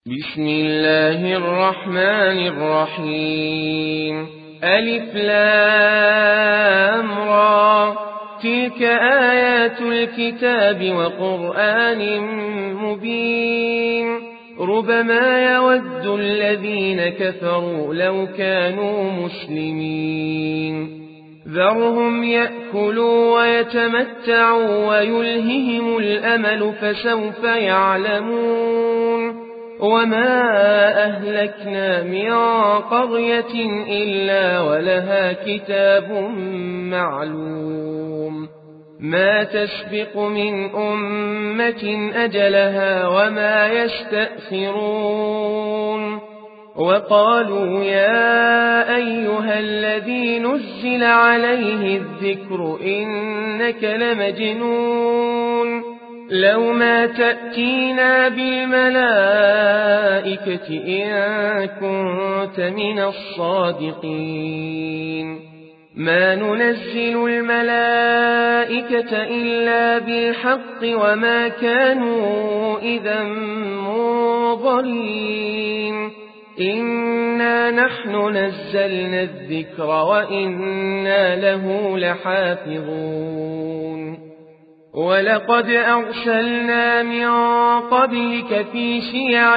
بسم الله الرحمن الرحيم. ألف لام را، تلك آيات الكتاب وقرآن مبين. ربما يود الذين كفروا لو كانوا مسلمين. ذرهم يأكلوا ويتمتعوا ويلههم الأمل فسوف يعلمون. وما أهلكنا من قرية إلا ولها كتاب معلوم، ما تسبق من أمة أجلها وما يستأخرون. وقالوا يا أيها الذي نزل عليه الذكر إنك لمجنون، لو ما تأتينا بالملائكة إن كنت من الصادقين. ما ننزل الملائكة إلا بالحق وما كانوا إذا منظرين. إنا نحن نزلنا الذكر وإنا له لحافظون. ولقد أرسلنا من قبلك في شيع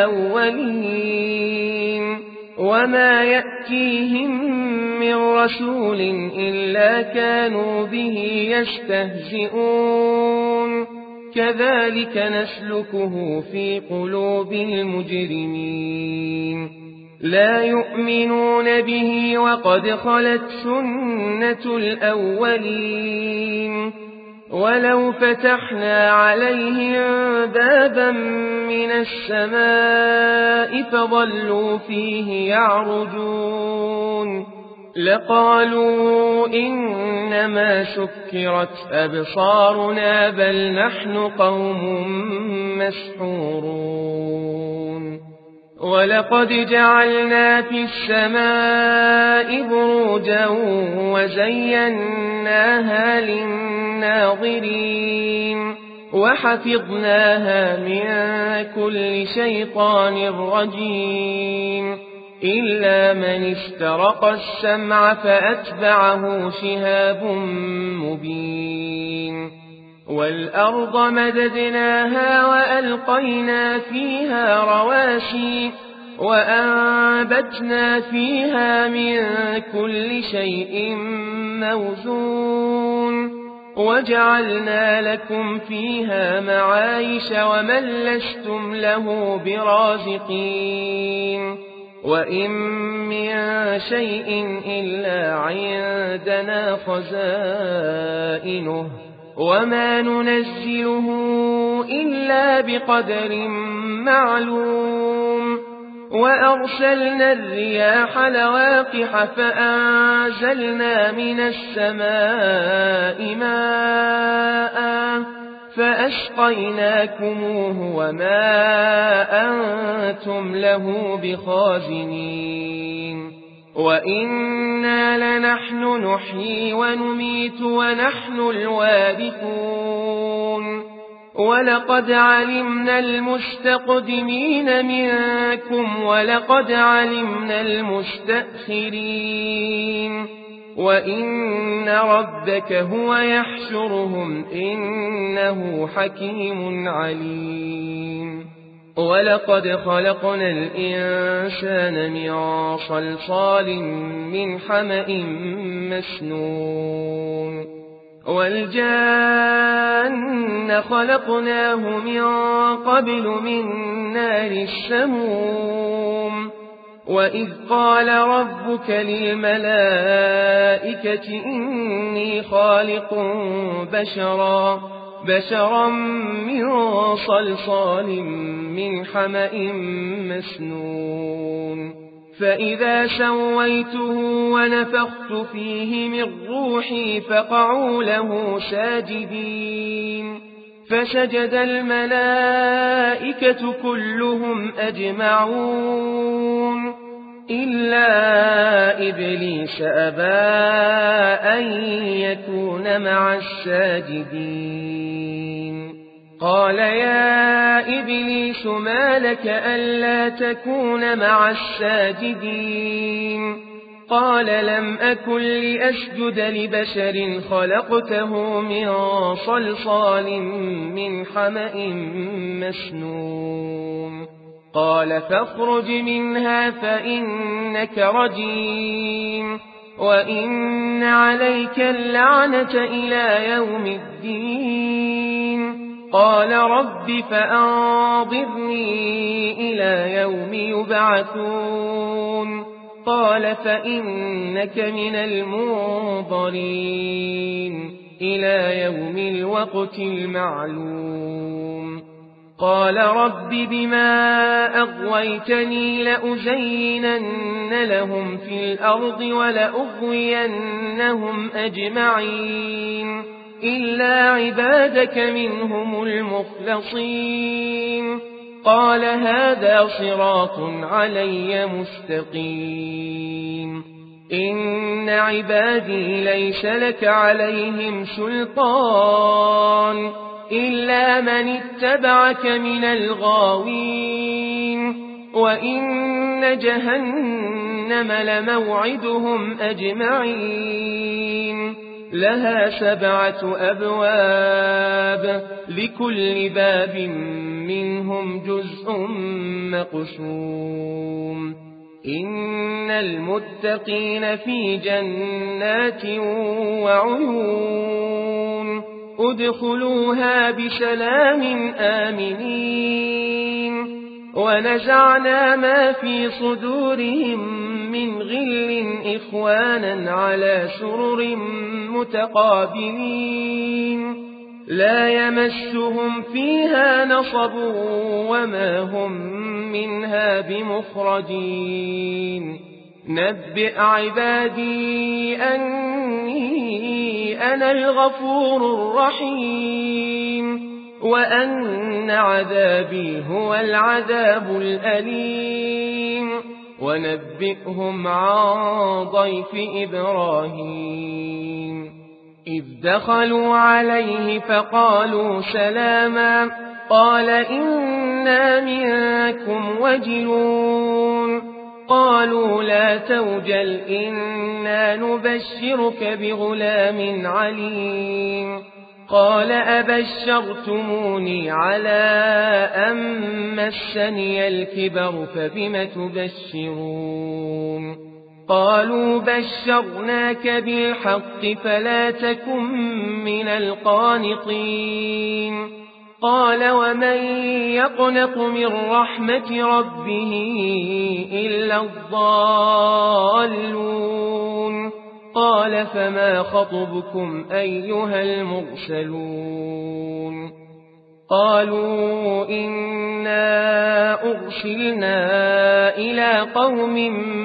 الأولين، وما يأتيهم من رسول إلا كانوا به يستهزئون. كذلك نسلكه في قلوب المجرمين. لا يؤمنون به وقد خلت سنة الأولين. ولو فتحنا عليهم بابا من السماء فظلوا فيه يعرجون لقالوا إنما سكرت أبصارنا بل نحن قوم مسحورون. ولقد جعلنا في السماء بروجا وزيناها للناظرين وحفظناها من كل شيطان رجيم إلا من استرق السمع فأتبعه شهاب مبين. والأرض مددناها وألقينا فيها رواسي وأنبتنا فيها من كل شيء موزون وجعلنا لكم فيها معايش ومن لستم له برازقين. وإن من شيء إلا عندنا خزائنه وما ننزله إلا بقدر معلوم. وأرسلنا الرياح لواقح فأنزلنا من السماء ماء فأسقيناكموه وما أنتم له بخازنين. وإنا لنحن نحيي ونميت ونحن الوارثون. ولقد علمنا المستقدمين منكم ولقد علمنا المستأخرين. وإن ربك هو يحشرهم إنه حكيم عليم. ولقد خلقنا الإنسان من صلصال من حمأ مسنون. والجان خلقناه من قبل من نار السموم. وإذ قال ربك للملائكة إني خالق بشرا من صلصال من حمأ مسنون. فإذا سويته ونفخت فيه من روحي فقعوا له ساجدين. فسجد الملائكة كلهم أجمعون إلا إبليس أبى أن يكون مع الساجدين. قال يا إبليس ما لك ألا تكون مع الساجدين قال لم أكن لأسجد لبشر خلقته من صلصال من حمأ مسنون قال فاخرج منها فإنك رجيم وإن عليك اللعنة إلى يوم الدين قال رب فأنظرني إلى يوم يبعثون قال فإنك من المنظرين إلى يوم الوقت المعلوم قال رب بما أغويتني لأزينن لهم في الأرض ولأغوينهم أجمعين إلا عبادك منهم المخلصين قال هذا صراط علي مستقيم إن عبادي ليس لك عليهم سلطان إلا من اتبعك من الغاوين وإن جهنم لموعدهم أجمعين لها 7 أبواب لكل باب منهم جزء مقسوم إن المتقين في جنات وعيون ادخلوها بسلام آمنين ونزعنا ما في صدورهم من غل إخوانا على سرر متقابلين لا يمسهم فيها نصب وما هم منها بمخرجين نبئ عبادي أني أنا الغفور الرحيم وأن عذابي هو العذاب الأليم ونبئهم عن ضيف إبراهيم إذ دخلوا عليه فقالوا سلاما قال إنا منكم وجلون قالوا لا توجل إنا نبشرك بغلام عليم قال أبشرتموني على أن مسني الكبر فبم تبشرون قالوا بشرناك بالحق فلا تكن من القانطين قال ومن يقنط من رحمة ربه إلا الضالون قال فما خطبكم أيها المرسلون قالوا إنا أرسلنا إلى قوم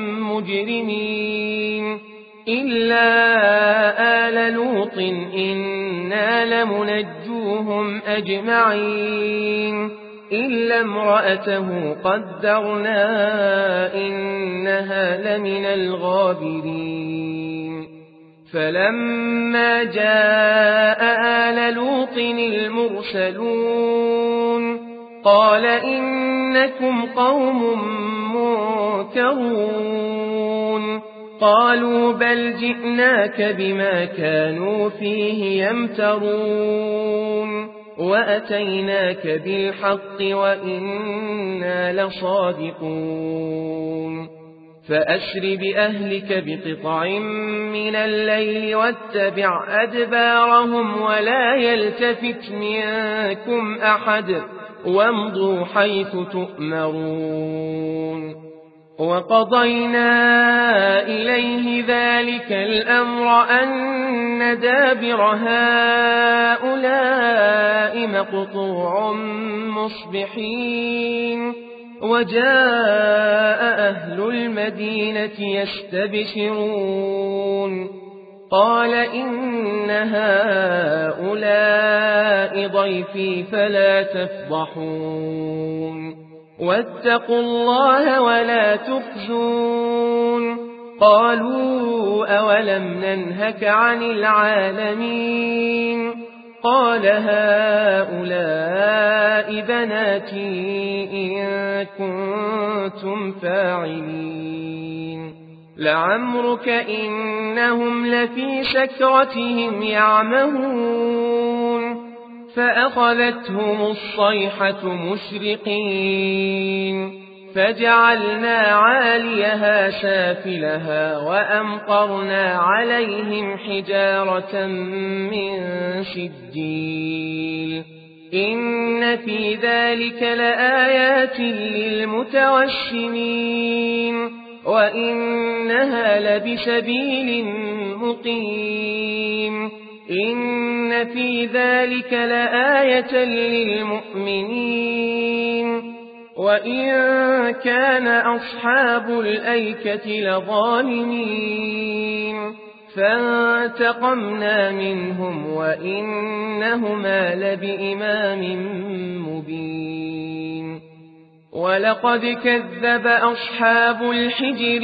مجرمين إلا آل لوط إنا لمنجوهم أجمعين إلا امرأته قدرنا إنها لمن الغابرين فلما جاء آل لوط المرسلون قال إنكم قوم منكرون قالوا بل جئناك بما كانوا فيه يمترون وأتيناك بالحق وإنا لصادقون فأسر بأهلك بقطع من الليل واتبع أدبارهم ولا يلتفت منكم أحد وامضوا حيث تؤمرون وقضينا إليه ذلك الأمر أن دابر هؤلاء مقطوع مصبحين وجاء أهل المدينة يستبشرون قال إن هؤلاء ضيفي فلا تفضحون واتقوا الله ولا تخزون قالوا أولم ننهك عن العالمين قال هؤلاء بناتي إن كنتم فاعلين لعمرك إنهم لفي سكرتهم يعمهون فأخذتهم الصيحة مشرقين فجعلنا عاليها سافلها وأمطرنا عليهم حجارة من سجيل إن في ذلك لآيات للمتوسمين وإنها لبسبيل مقيم إن في ذلك لآية للمؤمنين وإن كان أصحاب الأيكة لظالمين فانتقمنا منهم وإنهما لبإمام مبين ولقد كذب أصحاب الحجر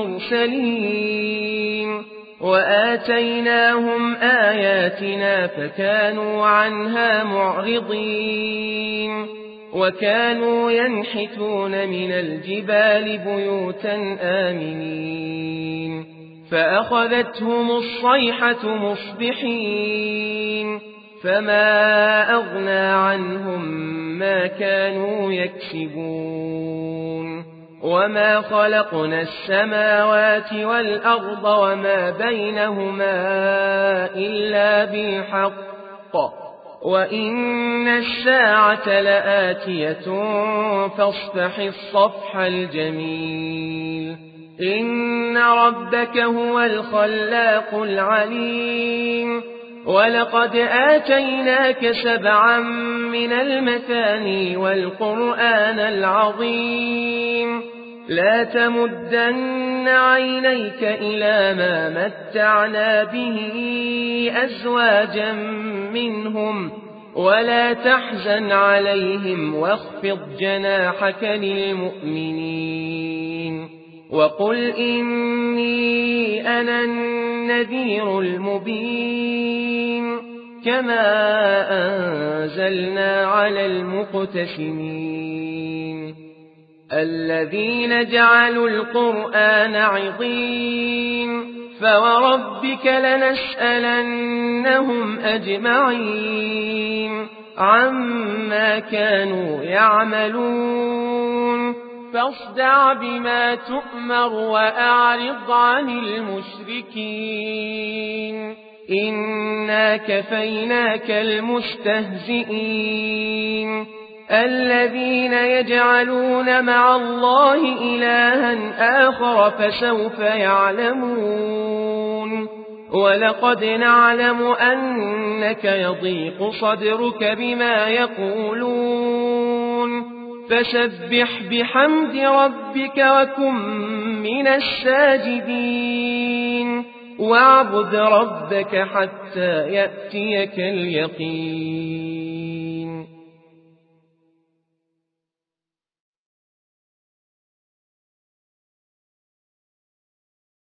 المرسلين وآتيناهم آياتنا فكانوا عنها معرضين وكانوا ينحتون من الجبال بيوتا آمنين فأخذتهم الصيحة مصبحين فما أغنى عنهم ما كانوا يكسبون وما خلقنا السماوات والأرض وما بينهما إلا بالحق وإن الساعة لآتية فاصفح الصفح الجميل إن ربك هو الخلاق العليم ولقد آتيناك 7 من المثاني والقرآن العظيم لا تمدن عينيك إلى ما متعنا به أزواجا منهم ولا تحزن عليهم واخفض جناحك للمؤمنين وقل إني أنا النذير المبين كما أنزلنا على المقتسمين الذين جعلوا القرآن عضين فوربك لنسألنهم أجمعين عما كانوا يعملون فاصدع بما تؤمر وأعرض عن المشركين إنا كفيناك المستهزئين الذين يجعلون مع الله إلها آخر فسوف يعلمون ولقد نعلم أنك يضيق صدرك بما يقولون فسبح بحمد ربك وكن من الساجدين واعبد ربك حتى يأتيك اليقين